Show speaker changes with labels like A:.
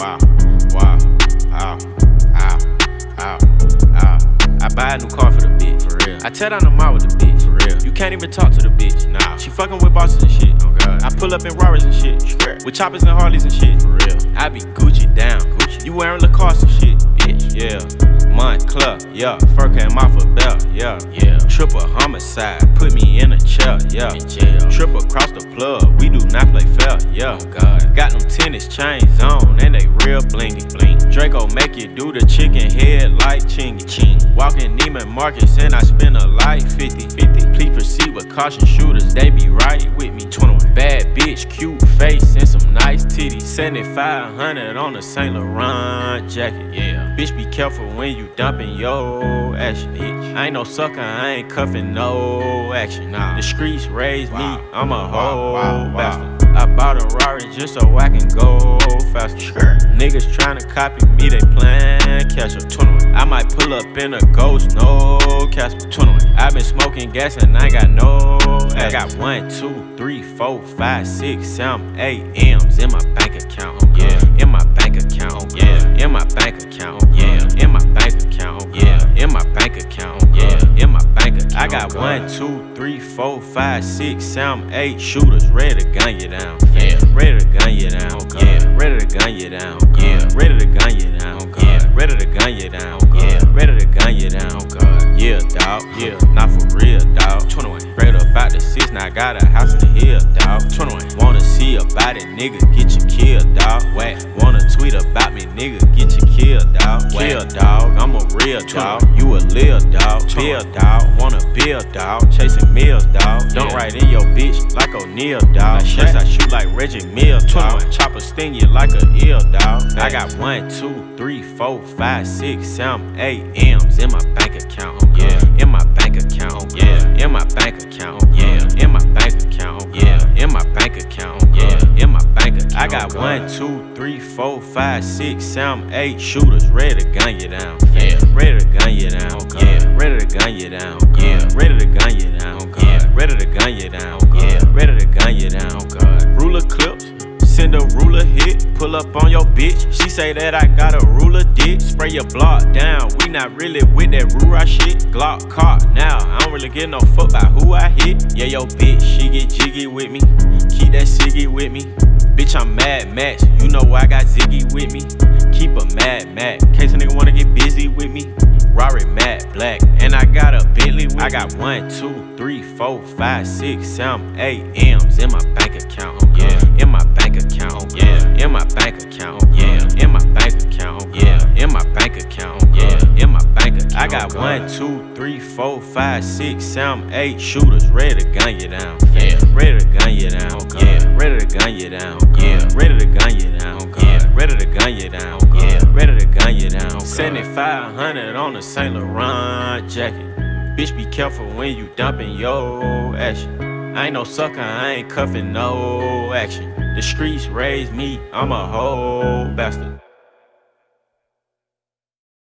A: wow, wow, ow, ow, ow, ow. I buy a new car for the bitch, for real. I tear down the mall with the bitch, for real. You can't even talk to the bitch, nah. She fucking with bosses and shit, oh god. I pull up in Rarers and shit, with choppers and Harleys and shit, for real. I be Gucci down, Gucci. You wearing Lacoste and shit, bitch, yeah. Montclair, yeah. Fur came off a belt, yeah. Triple homicide, put me in a chair, yeah. Trip across the plug, we do not play fair, yeah. Oh god. Got them tennis chains on and they real blingy. Draco make you do the chicken head like chingy. Walking Neiman Marcus and I spend a life 50. Please proceed with caution, shooters, they be right with me. 21. Bad bitch, cute face and some nice titties. 7500 on a Saint Laurent jacket, yeah. Bitch, be careful when you dumping your action, bitch. I ain't no sucker, I ain't cuffing no action. Nah. The streets raised me, I'm a whole bastard. I bought a Rari just so I can go faster. Niggas tryna copy me, they playin' catch up. 21. I might pull up in a Ghost, no Casper. 21. I been smoking gas and I got no ass. I got 1, 2, 3, 4, 5, 6, 7, 8 M's in my bank account. Yeah, in my bank account. Yeah, in my bank account. Yeah, in my bank account. Yeah, in my bank account. Yeah, in my bank account. I got 1, 2, 3, 4, 5, 6, 7, 8 shooters ready to gun you down. Yeah, ready to gun you down. Yeah, ready to gun you down. Yeah, ready to gun you down. Yeah, ready to gun you down. Yeah, ready to gun you down. Yeah, dawg. Yeah, not for real, dawg. 21. Straight up out the 6, now I got a house in the hill, dawg. 21. Wanna see about it, nigga, get you killed, dawg. Whack. Wanna tweet about me, nigga, get you killed, dawg. Kill, dawg. I'm a real dawg. You a lil dawg. Bill, dawg. Wanna build, dawg. Chasing meals, dawg. Don't write in your bitch like O'Neal, dawg. Yes, I shoot like Reggie Mills, dawg. Chopper sting you like a eel, dawg. I got 1, 2, 3, 4, 5, 6, 7, 8 M's in my bank account. Yeah, in my bank account. Yeah, in my bank account. Yeah, in my bank account. Yeah, in my bank account. Yeah, in my bank account. I got 1, 2, 3, 4, 5, 6, 7, 8 shooters ready to gun you down. Yeah, ready to gun you down. Yeah, ready to gun you down. Yeah, ready to gun you down. Yeah, ready to gun you down. Yeah, ready to gun you down. Ruler clips. Send a ruler hit, pull up on your bitch. She say that I got a ruler dick. Spray your block down, we not really with that Rura shit. Glock caught now, I don't really give no fuck about who I hit. Yeah, yo bitch, she get jiggy with me. Keep that ciggy with me. Bitch, I'm Mad Max, you know I got Ziggy with me. Keep a Mad Max, case a nigga wanna get busy with me. Rari matte black, and I got a Bentley with me. I got 1, 2, 3, 4, 5, 6, 7, 8 M's in my bank account. Yeah, in my bank account. Yeah, in my bank account. Yeah, in my bank account. Yeah, in my bank account. Yeah, in my bank account. I got 1, 2, 3, 4, 5, 6, 7, 8 shooters ready to gun you down. Yeah, ready to gun you down. Yeah, ready to gun you down. Yeah, ready to gun you down. Yeah, ready to gun you down. Yeah, ready to gun you down. 7500 on a Saint Laurent jacket. Bitch, be careful when you dumping your action. I ain't no sucker, I ain't cuffing no action. The streets raised me, I'm a whole bastard.